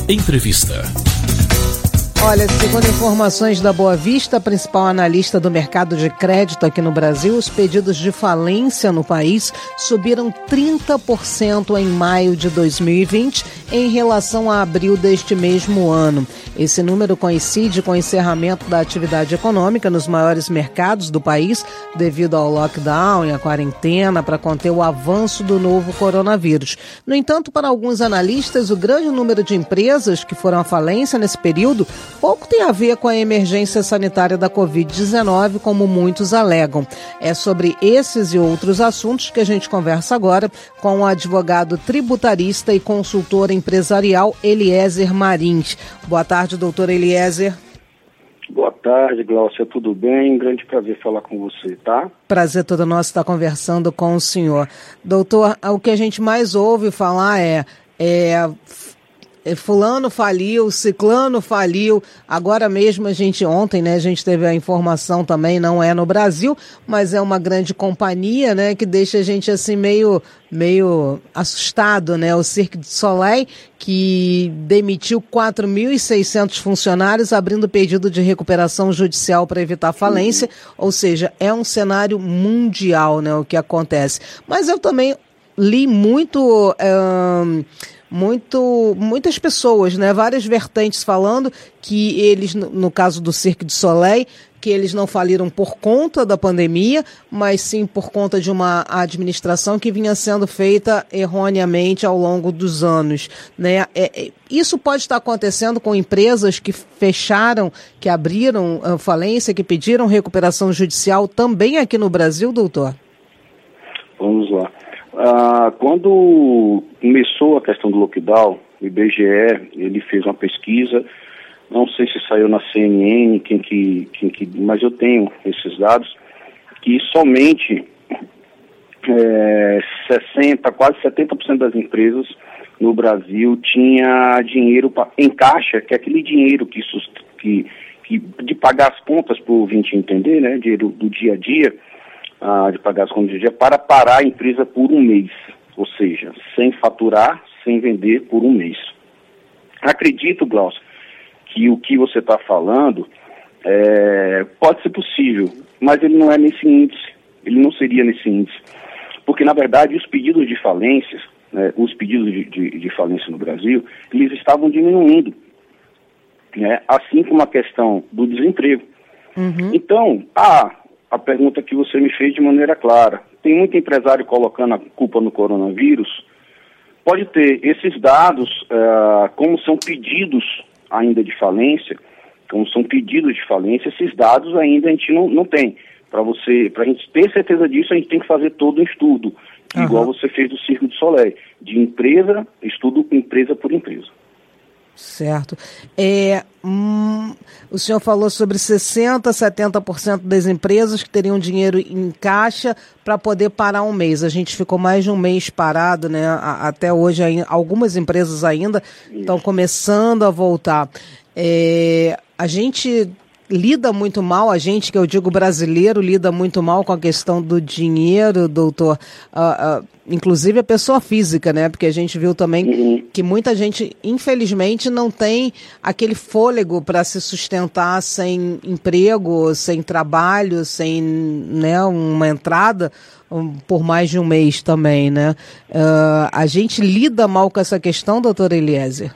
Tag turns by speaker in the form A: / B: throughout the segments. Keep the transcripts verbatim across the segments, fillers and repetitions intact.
A: Entrevista.
B: Olha, segundo informações da Boa Vista, principal analista do mercado de crédito aqui no Brasil, os pedidos de falência no país subiram trinta por cento em maio de dois mil e vinte em relação a abril deste mesmo ano. Esse número coincide com o encerramento da atividade econômica nos maiores mercados do país devido ao lockdown e à quarentena para conter o avanço do novo coronavírus. No entanto, para alguns analistas, o grande número de empresas que foram à falência nesse período pouco tem a ver com a emergência sanitária da covid dezenove, como muitos alegam. É sobre esses e outros assuntos que a gente conversa agora com o advogado tributarista e consultor empresarial Eliezer Marins. Boa tarde, doutor Eliezer.
C: Boa tarde, Glaucia, tudo bem? Um grande prazer falar com você, tá?
B: Prazer todo nosso estar conversando com o senhor. Doutor, o que a gente mais ouve falar é... é fulano faliu, ciclano faliu, agora mesmo a gente, ontem, né, a gente teve a informação também, não é no Brasil, mas é uma grande companhia, né, que deixa a gente assim meio, meio assustado, né, o Cirque du Soleil, que demitiu quatro mil e seiscentos funcionários, abrindo pedido de recuperação judicial para evitar falência, ou seja, é um cenário mundial, né, o que acontece. Mas eu também li muito... Hum, Muito, muitas pessoas, né, várias vertentes falando que eles, no caso do Cirque du Soleil, que eles não faliram por conta da pandemia, mas sim por conta de uma administração que vinha sendo feita erroneamente ao longo dos anos, né? É, isso pode estar acontecendo com empresas que fecharam, que abriram a falência, que pediram recuperação judicial também aqui no Brasil, doutor?
C: Vamos lá. Ah, quando começou a questão do lockdown, o I B G E, ele fez uma pesquisa, não sei se saiu na C N N, quem que, quem que, mas eu tenho esses dados, que somente é, sessenta, quase setenta por cento das empresas no Brasil tinha dinheiro pra, em caixa, que é aquele dinheiro que, que, que de pagar as contas para o ouvinte entender, né, dinheiro do dia a dia, Ah, de pagar as contas de dia, para parar a empresa por um mês, ou seja, sem faturar, sem vender por um mês. Acredito, Glaucio, que o que você está falando é, pode ser possível, mas ele não é nesse índice, ele não seria nesse índice, porque na verdade os pedidos de falência, né, os pedidos de, de, de falência no Brasil, eles estavam diminuindo, né, assim como a questão do desemprego. Uhum. Então, a A pergunta que você me fez de maneira clara. Tem muito empresário colocando a culpa no coronavírus. Pode ter esses dados, uh, como são pedidos ainda de falência, como são pedidos de falência, esses dados ainda a gente não, não tem. Para você, para a gente ter certeza disso, a gente tem que fazer todo um estudo, uhum. igual você fez do Cirque du Soleil, de empresa, estudo empresa por empresa.
B: Certo. É, hum, o senhor falou sobre sessenta, setenta por cento das empresas que teriam dinheiro em caixa para poder parar um mês. A gente ficou mais de um mês parado, né? Até hoje, algumas empresas ainda estão começando a voltar. É, a gente lida muito mal, a gente, que eu digo brasileiro, lida muito mal com a questão do dinheiro, doutor, uh, uh, inclusive a pessoa física, né? Porque a gente viu também uhum. que muita gente, infelizmente, não tem aquele fôlego para se sustentar sem emprego, sem trabalho, sem, né, uma entrada um, por mais de um mês também, né? Uh, a gente lida mal com essa questão, doutor Eliezer?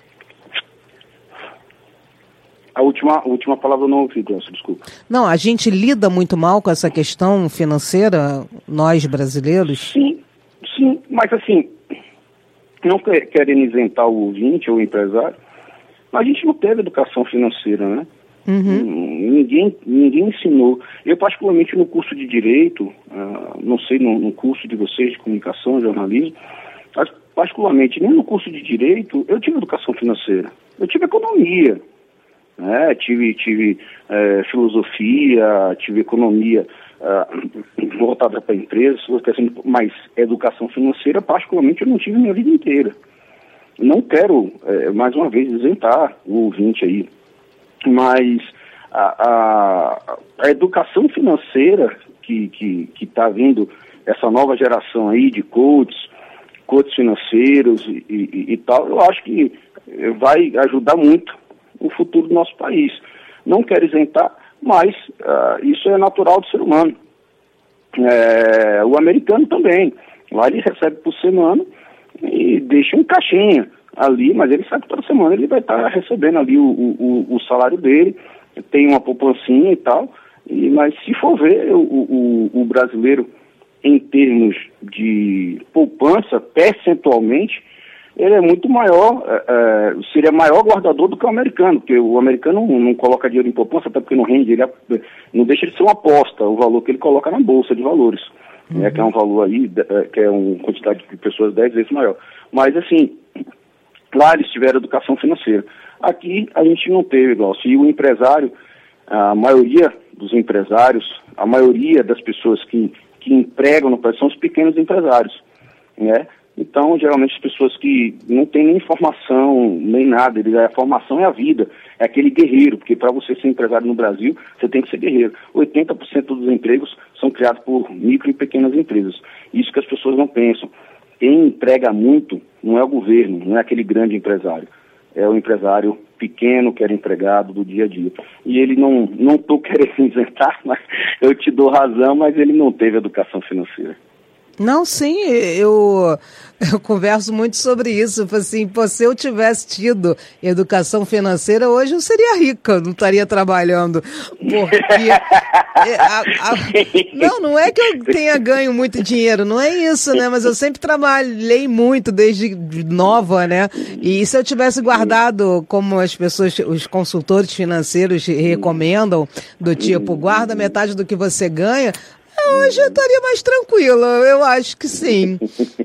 C: A última, a última palavra eu não ouvi, Glaucio, desculpa.
B: Não, a gente lida muito mal com essa questão financeira, nós brasileiros?
C: Sim, sim, mas assim, não querendo isentar o ouvinte ou o empresário, mas a gente não teve educação financeira, né? Uhum. Ninguém, ninguém ensinou. Eu, particularmente, no curso de Direito, uh, não sei no, no curso de vocês, de Comunicação, Jornalismo, mas, particularmente, nem no curso de Direito, eu tive educação financeira. Eu tive Economia. É, tive tive é, filosofia, tive economia é, voltada para empresas, mas educação financeira, particularmente, eu não tive minha vida inteira. Não quero, é, mais uma vez, isentar o ouvinte aí, mas a, a, a educação financeira que que que está vindo, essa nova geração aí de coaches, biscoitos financeiros e, e, e tal, eu acho que vai ajudar muito o futuro do nosso país. Não quero isentar, mas uh, isso é natural do ser humano. É, o americano também. Lá ele recebe por semana e deixa um caixinha ali, mas ele sabe que toda semana ele vai estar recebendo ali o, o, o salário dele, tem uma poupancinha e tal, e, mas se for ver o, o, o brasileiro em termos de poupança, percentualmente, ele é muito maior, é, é, seria maior guardador do que o americano, porque o americano não, não coloca dinheiro em poupança, até porque não rende, ele não deixa de ser uma aposta, o valor que ele coloca na bolsa de valores, uhum. né, que é um valor aí, que é uma quantidade de pessoas dez vezes maior. Mas assim, lá eles tiveram educação financeira. Aqui a gente não teve, igual. Se o empresário, a maioria dos empresários, a maioria das pessoas que, que empregam no país são os pequenos empresários, né? Então, geralmente, as pessoas que não têm nem formação, nem nada, a formação é a vida, é aquele guerreiro, porque para você ser empresário no Brasil, você tem que ser guerreiro. oitenta por cento dos empregos são criados por micro e pequenas empresas. Isso que as pessoas não pensam. Quem emprega muito não é o governo, não é aquele grande empresário. É o empresário pequeno que era empregado do dia a dia. E ele não, não estou querendo isentar, mas eu te dou razão, mas ele não teve educação financeira.
B: Não, sim, eu, eu converso muito sobre isso. Assim, pô, se eu tivesse tido educação financeira, hoje eu seria rica, não estaria trabalhando. Porque a, a, não, não é que eu tenha ganho muito dinheiro, não é isso, né? Mas eu sempre trabalhei muito desde nova, né? E se eu tivesse guardado, como as pessoas, os consultores financeiros recomendam, do tipo, guarda metade do que você ganha, hoje eu estaria mais tranquila, eu acho que sim.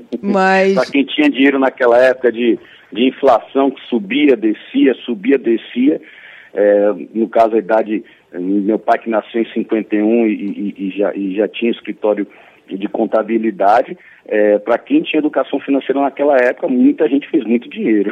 B: Mas
C: para quem tinha dinheiro naquela época de, de inflação que subia, descia, subia, descia, é, no caso a idade, meu pai que nasceu em cinquenta e um e, e, e, já, e já tinha escritório de contabilidade, é, para quem tinha educação financeira naquela época, muita gente fez muito dinheiro.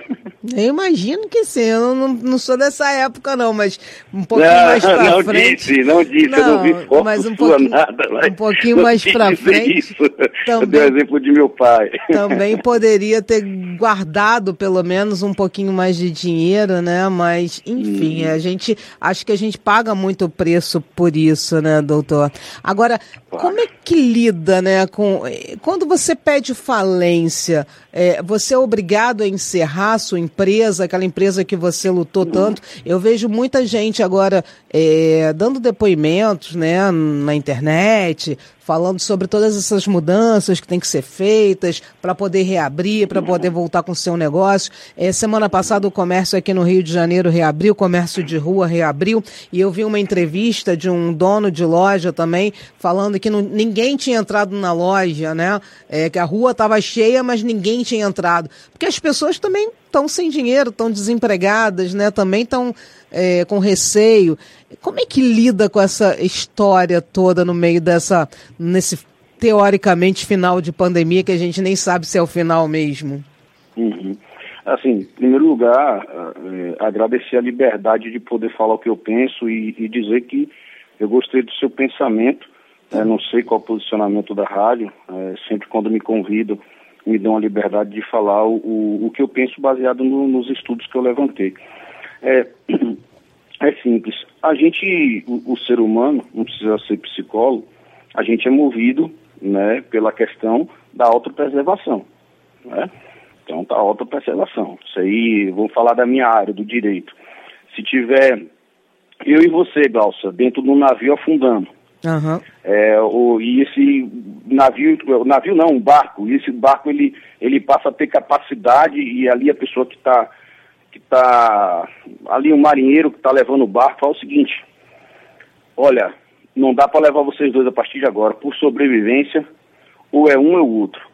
B: Eu imagino que sim, eu não, não sou dessa época não, mas um pouquinho
C: não,
B: mais pra
C: não
B: frente...
C: Disse, não disse, não, eu não vi foto
B: mas um
C: sua
B: pouquinho,
C: nada. Mas
B: um pouquinho mais pra frente...
C: Isso. Também, eu dei o exemplo de meu pai.
B: Também poderia ter guardado pelo menos um pouquinho mais de dinheiro, né? Mas, enfim, hum. a gente, acho que a gente paga muito preço por isso, né, doutor? Agora, claro. Como é que lida, né, com... Quando você pede falência, é, você é obrigado a encerrar a sua empresa, aquela empresa que você lutou hum. tanto? Eu vejo muita gente agora é, dando depoimentos, né, na internet, falando sobre todas essas mudanças que têm que ser feitas para poder reabrir, para poder voltar com o seu negócio. É, semana passada o comércio aqui no Rio de Janeiro reabriu, o comércio de rua reabriu, e eu vi uma entrevista de um dono de loja também, falando que não, ninguém tinha entrado na loja, né? É, que a rua estava cheia, mas ninguém tinha entrado. Porque as pessoas também estão sem dinheiro, estão desempregadas, né? Também estão é, com receio. Como é que lida com essa história toda no meio dessa, nesse teoricamente final de pandemia, que a gente nem sabe se é o final mesmo?
C: Uhum. Assim, em primeiro lugar, é, agradecer a liberdade de poder falar o que eu penso e, e dizer que eu gostei do seu pensamento. É, não sei qual é o posicionamento da rádio, é, sempre quando me convidam, me dão a liberdade de falar o, o, o que eu penso baseado no, nos estudos que eu levantei. É, é simples. A gente, o, o ser humano, não precisa ser psicólogo, a gente é movido, né, pela questão da autopreservação, né? Então, tá, autopreservação. Isso aí, vou falar da minha área, do direito. Se tiver eu e você, Glaucia, dentro de um navio afundando, uhum. é, o, e esse navio, o navio não, um barco, e esse barco ele, ele passa a ter capacidade, e ali a pessoa que está que tá, ali o marinheiro que está levando o barco fala o seguinte: olha, não dá para levar vocês dois a partir de agora, por sobrevivência, ou é um ou o outro.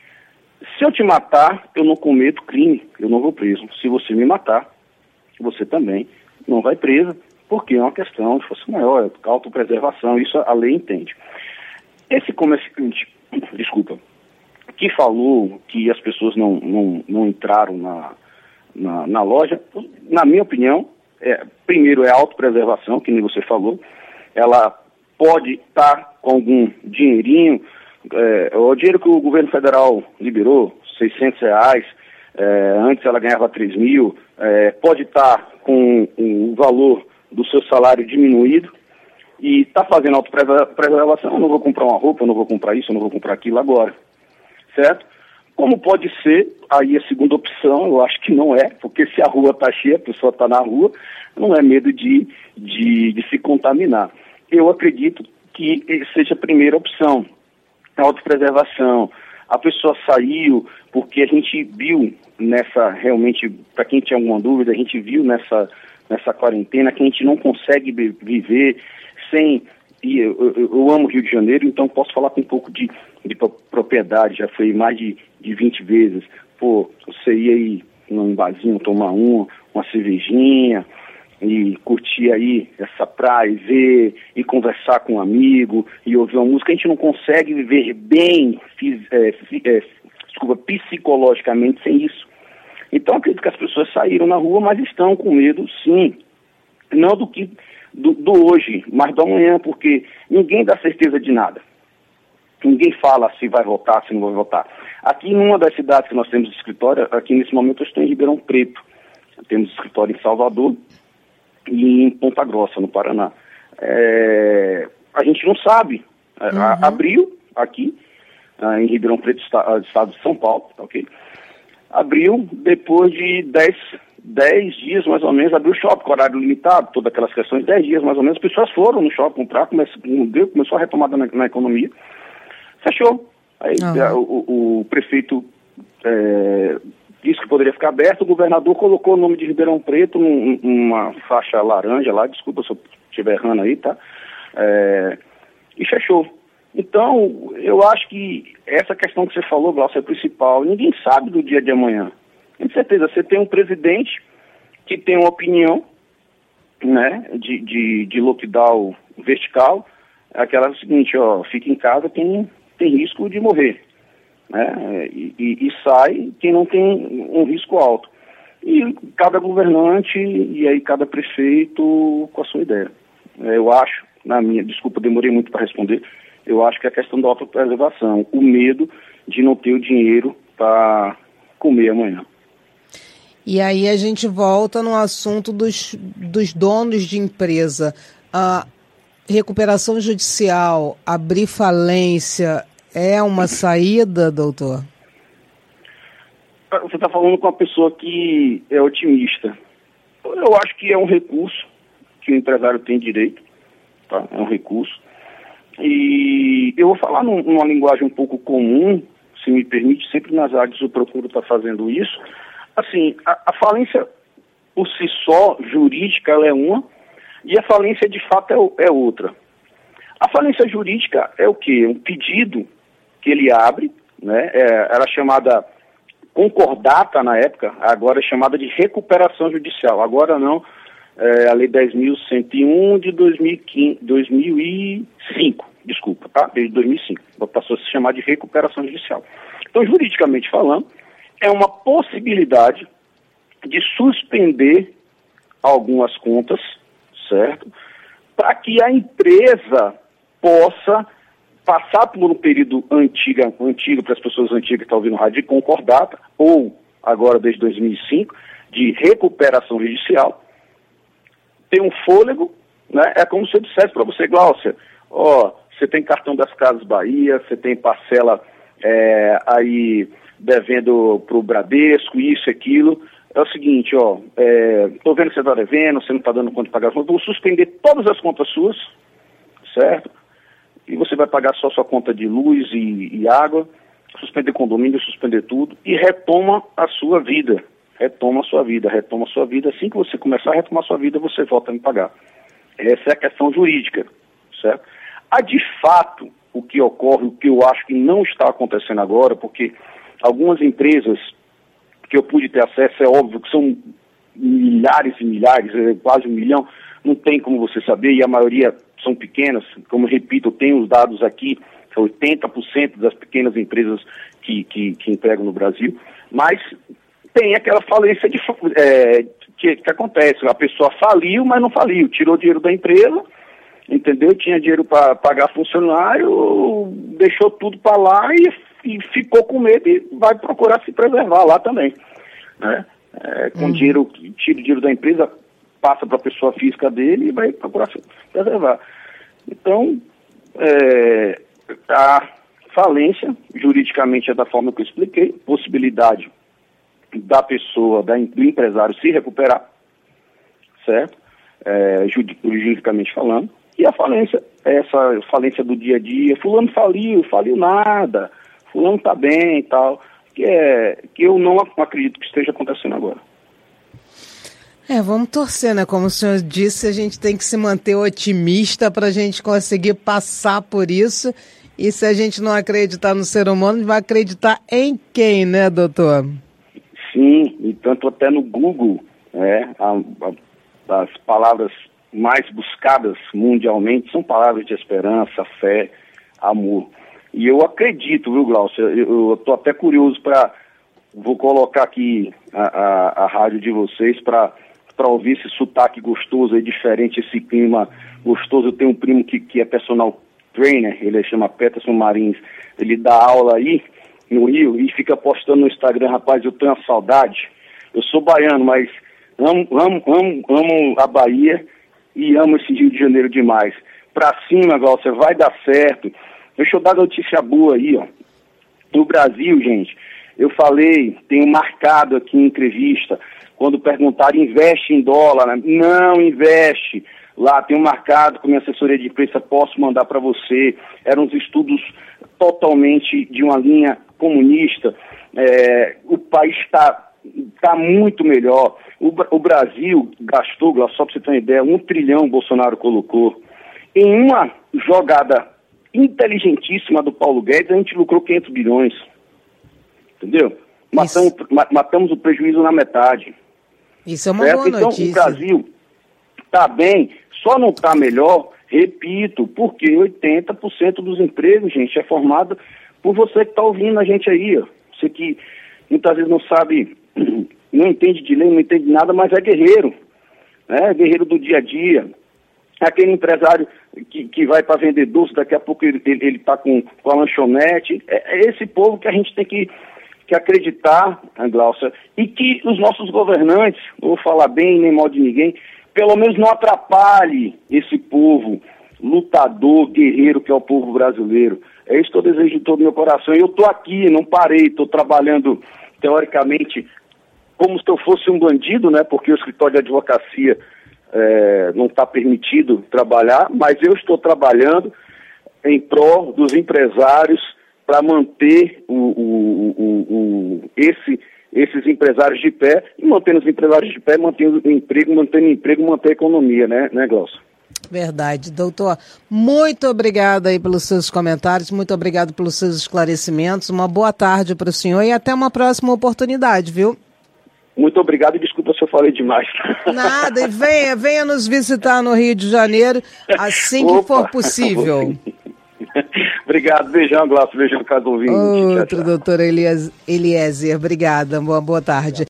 C: Se eu te matar, eu não cometo crime, eu não vou preso. Se você me matar, você também não vai preso, porque é uma questão de força maior, é autopreservação, isso a lei entende. Esse comerciante, desculpa, que falou que as pessoas não, não, não entraram na, na, na loja, na minha opinião, é, primeiro é a autopreservação, que nem você falou, ela pode estar com algum dinheirinho é, o dinheiro que o governo federal liberou, seiscentos reais, é, antes ela ganhava três mil, é, pode estar com o valor do seu salário diminuído e está fazendo autopreservação, eu não vou comprar uma roupa, eu não vou comprar isso, eu não vou comprar aquilo agora, certo? Como pode ser, aí a segunda opção, eu acho que não é, porque se a rua está cheia, a pessoa está na rua, não é medo de, de, de se contaminar. Eu acredito que seja a primeira opção, a autopreservação. A pessoa saiu porque a gente viu nessa, realmente, para quem tinha alguma dúvida, a gente viu nessa, nessa quarentena que a gente não consegue viver sem... E eu, eu, eu amo Rio de Janeiro, então posso falar com um pouco de, de propriedade, já fui mais de, de vinte vezes. Pô, você ia aí num barzinho tomar uma, uma cervejinha e curtir aí essa praia, e ver, e conversar com um amigo, e ouvir uma música. A gente não consegue viver bem, fiz, é, é, desculpa, psicologicamente sem isso. Então acredito que as pessoas saíram na rua, mas estão com medo, sim, não do que... Do, do hoje, mas do amanhã, porque ninguém dá certeza de nada. Ninguém fala se vai votar, se não vai votar. Aqui, numa das cidades que nós temos escritório, aqui nesse momento eu estou em Ribeirão Preto. Temos escritório em Salvador e em Ponta Grossa, no Paraná. É, a gente não sabe. Uhum. A, abriu aqui, em Ribeirão Preto, estado de São Paulo, ok? Abriu depois de dez... dez dias mais ou menos, abriu o shopping com horário limitado, todas aquelas questões, dez dias mais ou menos, as pessoas foram no shopping comprar, começou, começou a retomada na, na economia, fechou. Aí uhum. o, o prefeito é, disse que poderia ficar aberto, o governador colocou o nome de Ribeirão Preto num, numa faixa laranja lá, desculpa se eu estiver errando aí, tá? É, e fechou. Então, eu acho que essa questão que você falou, Glaucio, é a principal. Ninguém sabe do dia de amanhã. Com certeza, você tem um presidente que tem uma opinião, né, de, de, de lockdown vertical, aquela seguinte, ó, fica em casa quem tem risco de morrer, né, e, e, e sai quem não tem um risco alto. E cada governante, e aí cada prefeito com a sua ideia. Eu acho, na minha, desculpa, demorei muito para responder, eu acho que é a questão da autopreservação, o medo de não ter o dinheiro para comer amanhã.
B: E aí a gente volta no assunto dos, dos donos de empresa. A recuperação judicial, abrir falência, é uma saída, doutor?
C: Você está falando com uma pessoa que é otimista. Eu acho que é um recurso que o empresário tem direito, tá? É um recurso. E eu vou falar num, numa linguagem um pouco comum, se me permite, sempre nas áreas eu procuro estar fazendo isso. Assim, a, a falência por si só, jurídica, ela é uma, e a falência de fato é, é outra. A falência jurídica é o quê? Um pedido que ele abre, né? É, era chamada concordata na época, agora é chamada de recuperação judicial. Agora não, é a Lei dez mil cento e um de dois mil e quinze, dois mil e cinco, desculpa, tá? Desde dois mil e cinco, passou a se chamar de recuperação judicial. Então, juridicamente falando, é uma possibilidade de suspender algumas contas, certo? Para que a empresa possa passar por um período antigo, antigo para as pessoas antigas que estão ouvindo rádio, de concordata, ou agora desde dois mil e cinco, de recuperação judicial, ter um fôlego, né? É como se eu dissesse para você, Glaucia, ó, você tem cartão das Casas Bahia, você tem parcela é, aí devendo para o Bradesco, isso e aquilo. É o seguinte, ó, estou é, vendo que você está devendo, você não está dando conta de pagar as contas, vou suspender todas as contas suas, certo? E você vai pagar só sua conta de luz e, e água, suspender condomínio, suspender tudo, e retoma a sua vida. Retoma a sua vida, retoma a sua vida. Assim que você começar a retomar a sua vida, você volta a me pagar. Essa é a questão jurídica, certo? Há de fato o que ocorre, o que eu acho que não está acontecendo agora, porque algumas empresas que eu pude ter acesso, é óbvio que são milhares e milhares, quase um milhão, não tem como você saber, e a maioria são pequenas, como eu repito, eu tenho os dados aqui, oitenta por cento das pequenas empresas que, que, que empregam no Brasil, mas tem aquela falência de, é, que, que acontece, a pessoa faliu, mas não faliu, tirou dinheiro da empresa entendeu? Tinha dinheiro para pagar funcionário, deixou tudo para lá e, e ficou com medo e vai procurar se preservar lá também, né? É, com uhum. dinheiro, tira o dinheiro da empresa, passa para a pessoa física dele e vai procurar se preservar. Então, é, a falência, juridicamente é da forma que eu expliquei, possibilidade da pessoa, da, do empresário se recuperar, certo? É, juridicamente falando. E a falência, essa falência do dia a dia, fulano faliu, faliu nada, fulano está bem e tal, que, é, que eu não acredito que esteja acontecendo agora.
B: É, vamos torcer, né? Como o senhor disse, a gente tem que se manter otimista para a gente conseguir passar por isso. E se a gente não acreditar no ser humano, a gente vai acreditar em quem, né, doutor?
C: Sim, e tanto até no Google, é, a, a, as palavras mais buscadas mundialmente são palavras de esperança, fé, amor. E eu acredito, viu, Glaucio? Eu estou até curioso para... Vou colocar aqui a, a, a rádio de vocês para para ouvir esse sotaque gostoso aí, diferente, esse clima gostoso. Eu tenho um primo que, que é personal trainer, ele chama Peterson Marins, ele dá aula aí no Rio e fica postando no Instagram, rapaz, eu tenho uma saudade. Eu sou baiano, mas amo, amo, amo, amo a Bahia e amo esse Rio de Janeiro demais. Pra cima, Glaucia, vai dar certo. Deixa eu dar notícia boa aí, ó. No Brasil, gente, eu falei, tenho marcado aqui em entrevista, quando perguntaram, investe em dólar, né? Não investe. Lá tenho marcado com minha assessoria de imprensa, posso mandar para você. Eram uns estudos totalmente de uma linha comunista. É, o país está tá muito melhor. O, o Brasil gastou, só para você ter uma ideia, um trilhão o Bolsonaro colocou. Em uma jogada inteligentíssima do Paulo Guedes, a gente lucrou quinhentos bilhões. Entendeu? Matamos, ma, matamos o prejuízo na metade.
B: Isso é uma
C: certo?
B: boa
C: então,
B: notícia.
C: Então, o Brasil está bem, só não está melhor, repito, porque oitenta por cento dos empregos, gente, é formado por você que está ouvindo a gente aí, ó. Você que muitas vezes não sabe, não entende de lei, não entende nada, mas é guerreiro, né? Guerreiro do dia a dia. Aquele empresário que, que vai para vender doce, daqui a pouco ele está com, com a lanchonete. É, é esse povo que a gente tem que que acreditar, Glaucia, e que os nossos governantes, não vou falar bem nem mal de ninguém, pelo menos não atrapalhe esse povo lutador, guerreiro que é o povo brasileiro. É isso que eu desejo de todo o meu coração. E eu estou aqui, não parei, estou trabalhando, teoricamente, como se eu fosse um bandido, né? Porque o escritório de advocacia é, não está permitido trabalhar, mas eu estou trabalhando em prol dos empresários, para manter o, o, o, o, esse, esses empresários de pé, e mantendo os empresários de pé, mantendo o emprego, mantendo o emprego, manter a economia, né, né, Glaucio?
B: Verdade. Doutor, muito obrigada aí pelos seus comentários, muito obrigado pelos seus esclarecimentos, uma boa tarde para o senhor e até uma próxima oportunidade, viu? Muito obrigado e desculpa se eu falei demais. Nada, e venha, venha nos visitar no Rio de Janeiro assim que Opa. for possível.
C: Obrigado, beijão, Glaucio, beijão, cada ouvinte.
B: Outro, doutor Eliezer, obrigada, boa, boa tarde.